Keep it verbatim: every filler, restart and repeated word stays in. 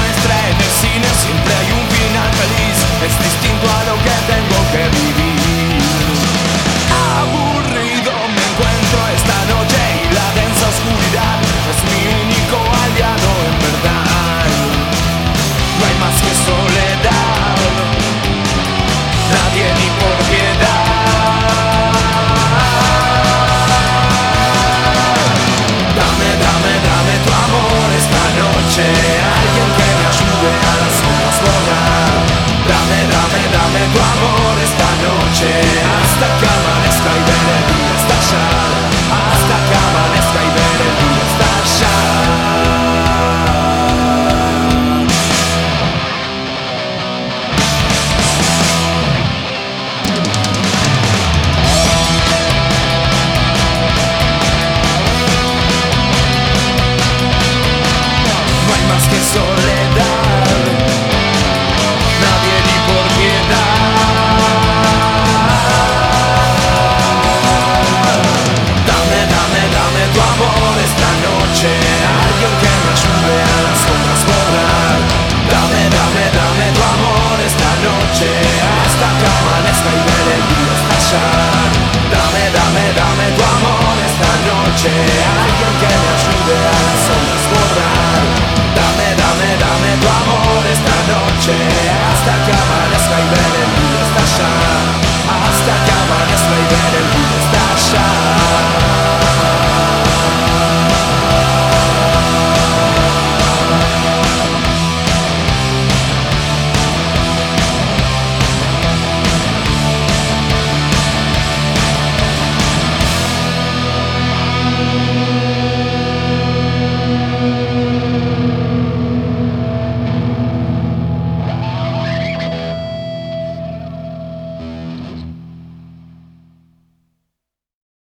muestra en el cine siempre hay un final feliz. Es distinto a lo que tengo que vivir. Aburrido me encuentro esta noche y la densa oscuridad es mi único aliado en verdad. No hay más que soledad, nadie ni por piedad. Dame, dame, dame tu amor esta noche, alguien que me ayude a las sombras volar. Dame, dame, dame tu amor esta noche, hasta que amanezca y ver el día estallar. Hasta que amanezca y ver el día estallar. No hay más que soledad, nadie ni por piedad. Dame, dame, dame tu amor esta noche, alguien que me ayude a las sombras volar. Dame, dame, dame tu amor esta noche, hasta que amanezca y ver el día estallar. Dame, dame, dame tu amor esta noche.